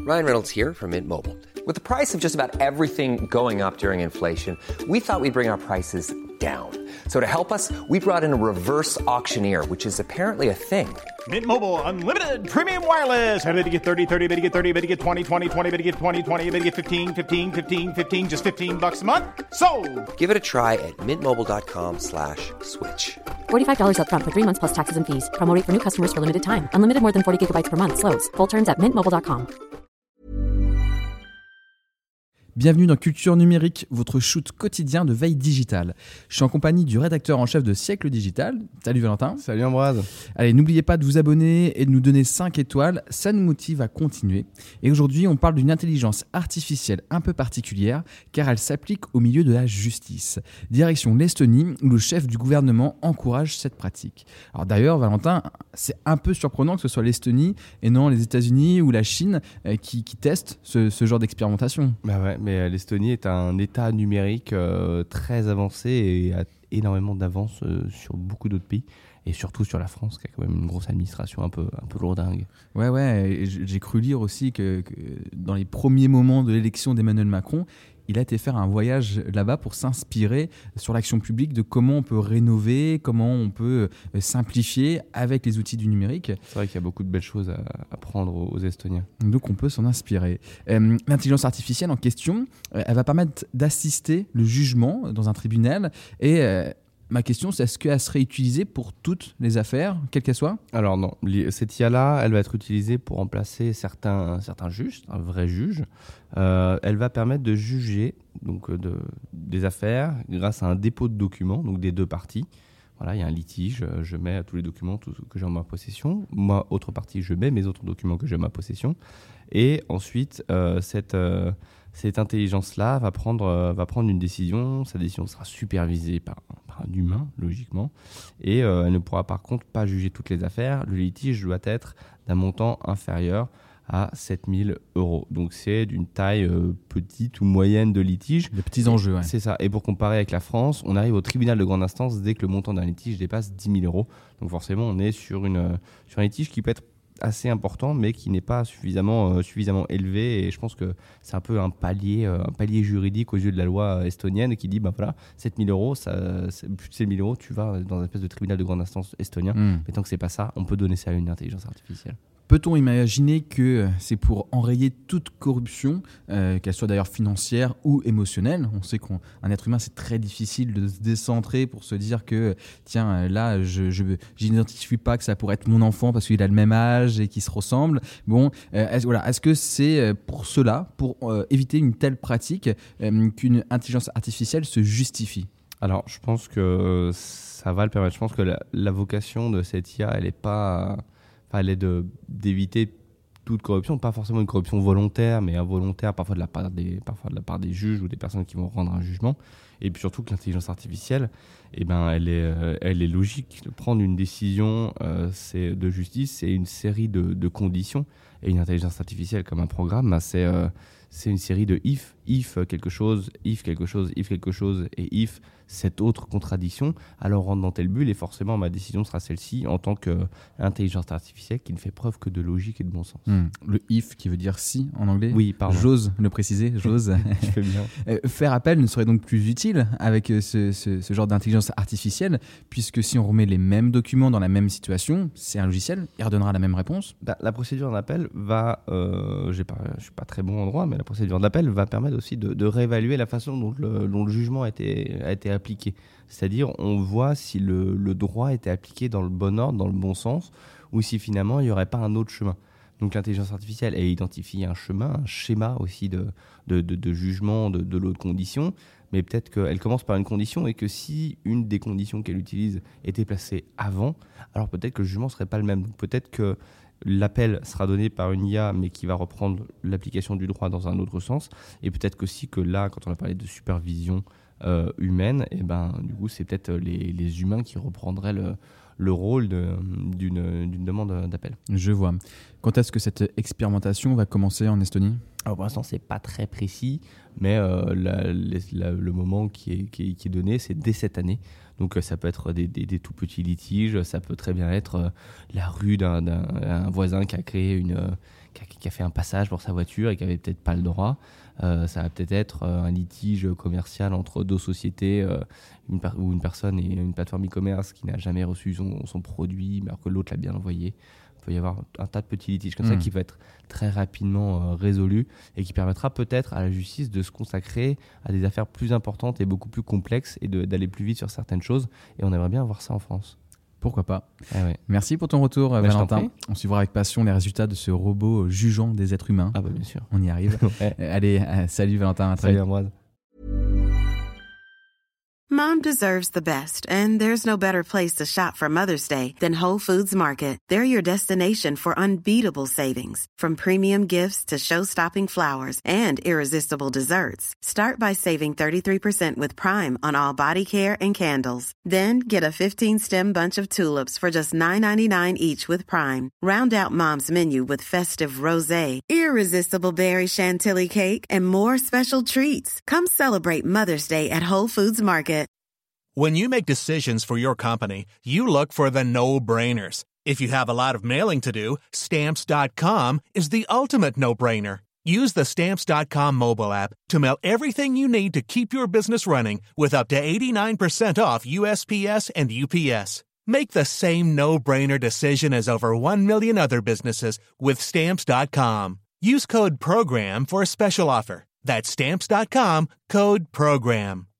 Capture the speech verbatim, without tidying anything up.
Ryan Reynolds here from Mint Mobile. With the price of just about everything going up during inflation, we thought we'd bring our prices down. So to help us, we brought in a reverse auctioneer, which is apparently a thing. Mint Mobile Unlimited Premium Wireless. How to get thirty, thirty, how to get thirty, how to get twenty, twenty, twenty, how to get twenty, twenty, how to get fifteen, fifteen, fifteen, fifteen, just fifteen bucks a month? Sold! Give it a try at mintmobile.com slash switch. forty-five dollars up front for three months plus taxes and fees. Promo rate for new customers for limited time. Unlimited more than forty gigabytes per month. Slows full terms at mint mobile dot com. Bienvenue dans Culture Numérique, votre shoot quotidien de veille digitale. Je suis en compagnie du rédacteur en chef de Siècle Digital. Salut Valentin. Salut Ambroise. Allez, n'oubliez pas de vous abonner et de nous donner cinq étoiles, ça nous motive à continuer. Et aujourd'hui, on parle d'une intelligence artificielle un peu particulière, car elle s'applique au milieu de la justice. Direction l'Estonie, où le chef du gouvernement encourage cette pratique. Alors d'ailleurs, Valentin, c'est un peu surprenant que ce soit l'Estonie et non les États-Unis ou la Chine qui, qui testent ce, ce genre d'expérimentation. Bah ouais. Mais l'Estonie est un État numérique euh, très avancé et a énormément d'avance euh, sur beaucoup d'autres pays. Et surtout sur la France, qui a quand même une grosse administration un peu, un peu lourdingue. Ouais, ouais. Et j'ai cru lire aussi que, que dans les premiers moments de l'élection d'Emmanuel Macron, il a été faire un voyage là-bas pour s'inspirer sur l'action publique de comment on peut rénover, comment on peut simplifier avec les outils du numérique. C'est vrai qu'il y a beaucoup de belles choses à, à prendre aux Estoniens. Donc on peut s'en inspirer. Euh, l'intelligence artificielle en question, euh, elle va permettre d'assister le jugement dans un tribunal et... Euh, Ma question, c'est est-ce qu'elle serait utilisée pour toutes les affaires, quelles qu'elles soient ? Alors non, cette I A-là, elle va être utilisée pour remplacer certains, certains juges, un vrai juge. Euh, elle va permettre de juger donc, de, des affaires grâce à un dépôt de documents, donc des deux parties. Voilà, il y a un litige, je mets tous les documents tout, que j'ai en ma possession. Moi, autre partie, je mets mes autres documents que j'ai en ma possession. Et ensuite, euh, cette... Euh, Cette intelligence-là va prendre, euh, va prendre une décision. Sa décision sera supervisée par, par un humain, logiquement. Et euh, elle ne pourra par contre pas juger toutes les affaires. Le litige doit être d'un montant inférieur à sept mille euros. Donc c'est d'une taille euh, petite ou moyenne de litige. De petits enjeux, ouais. C'est ça. Et pour comparer avec la France, on arrive au tribunal de grande instance dès que le montant d'un litige dépasse dix mille euros. Donc forcément, on est sur, une, sur un litige qui peut être assez important, mais qui n'est pas suffisamment, euh, suffisamment élevé. Et je pense que c'est un peu un palier, euh, un palier juridique aux yeux de la loi estonienne qui dit, bah voilà, sept mille euros, ça, c'est, plus de sept mille euros, tu vas dans une espèce de tribunal de grande instance estonien. Mmh. Mais tant que c'est pas ça, on peut donner ça à une intelligence artificielle. Peut-on imaginer que c'est pour enrayer toute corruption, euh, qu'elle soit d'ailleurs financière ou émotionnelle ? On sait qu'un être humain, c'est très difficile de se décentrer pour se dire que, tiens, là, je, je n'identifie pas que ça pourrait être mon enfant parce qu'il a le même âge et qu'il se ressemble. Bon, euh, est-ce, voilà, est-ce que c'est pour cela, pour euh, éviter une telle pratique, euh, qu'une intelligence artificielle se justifie ? Alors, je pense que ça va le permettre. Je pense que la, la vocation de cette I A, elle n'est pas... Enfin, elle est de, d'éviter toute corruption, pas forcément une corruption volontaire, mais involontaire, parfois de, la part des, parfois de la part des juges ou des personnes qui vont rendre un jugement. Et puis surtout que l'intelligence artificielle, eh ben, elle, est, euh, elle est logique. Prendre une décision euh, c'est de justice, c'est une série de, de conditions. Et une intelligence artificielle comme un programme, bah, c'est, euh, c'est une série de if, if quelque chose, if quelque chose, if quelque chose, et if cette autre contradiction, alors on rentre dans telle bulle et forcément ma décision sera celle-ci en tant qu'intelligence artificielle qui ne fait preuve que de logique et de bon sens. Mmh. Le if qui veut dire si en anglais. Oui, pardon. J'ose le préciser, j'ose. Je fais bien. Euh, faire appel ne serait donc plus utile avec ce, ce, ce genre d'intelligence artificielle, puisque si on remet les mêmes documents dans la même situation, c'est un logiciel, il redonnera la même réponse. La, la procédure d'appel va, euh, j'ai pas, je suis pas très bon en droit, mais la procédure d'appel va permettre aussi de, de réévaluer la façon dont le, dont le jugement a été, a été appliqué. C'est-à-dire, on voit si le, le droit était appliqué dans le bon ordre, dans le bon sens, ou si finalement il n'y aurait pas un autre chemin. Donc l'intelligence artificielle, elle identifie un chemin, un schéma aussi de, de, de, de jugement de, de l'autre condition, mais peut-être qu'elle commence par une condition et que si une des conditions qu'elle utilise était placée avant, alors peut-être que le jugement ne serait pas le même. Donc peut-être que l'appel sera donné par une I A, mais qui va reprendre l'application du droit dans un autre sens. Et peut-être aussi que là, quand on a parlé de supervision euh, humaine, et ben, du coup, c'est peut-être les, les humains qui reprendraient le, le rôle de, d'une, d'une demande d'appel. Je vois. Quand est-ce que cette expérimentation va commencer en Estonie ? Alors pour l'instant, c'est pas très précis, mais euh, la, la, le moment qui est, qui est, qui est donné, c'est dès cette année. Donc euh, ça peut être des, des, des tout petits litiges, ça peut très bien être euh, la rue d'un, d'un un voisin qui a créé une, euh, qui, a, qui a fait un passage pour sa voiture et qui avait peut-être pas le droit. Euh, ça va peut-être être euh, un litige commercial entre deux sociétés euh, une per- ou une personne et une plateforme e-commerce qui n'a jamais reçu son, son produit, mais alors que l'autre l'a bien envoyé. Il peut y avoir un tas de petits litiges comme mmh. ça qui va être très rapidement euh, résolu et qui permettra peut-être à la justice de se consacrer à des affaires plus importantes et beaucoup plus complexes et de, d'aller plus vite sur certaines choses. Et on aimerait bien voir ça en France. Pourquoi pas. Ah ouais. Merci pour ton retour, bah, Valentin. On suivra avec passion les résultats de ce robot jugeant des êtres humains. Ah bah bien sûr. On y arrive. ouais. Allez, euh, salut Valentin. À très salut Ambroise. Mom deserves the best, and there's no better place to shop for Mother's Day than Whole Foods Market. They're your destination for unbeatable savings, from premium gifts to show-stopping flowers and irresistible desserts. Start by saving thirty-three percent with Prime on all body care and candles. Then get a fifteen-stem bunch of tulips for just nine ninety-nine each with Prime. Round out Mom's menu with festive rosé, irresistible berry chantilly cake, and more special treats. Come celebrate Mother's Day at Whole Foods Market. When you make decisions for your company, you look for the no-brainers. If you have a lot of mailing to do, Stamps dot com is the ultimate no-brainer. Use the Stamps dot com mobile app to mail everything you need to keep your business running with up to eighty-nine percent off U S P S and U P S. Make the same no-brainer decision as over one million other businesses with Stamps dot com. Use code PROGRAM for a special offer. That's Stamps dot com, code PROGRAM.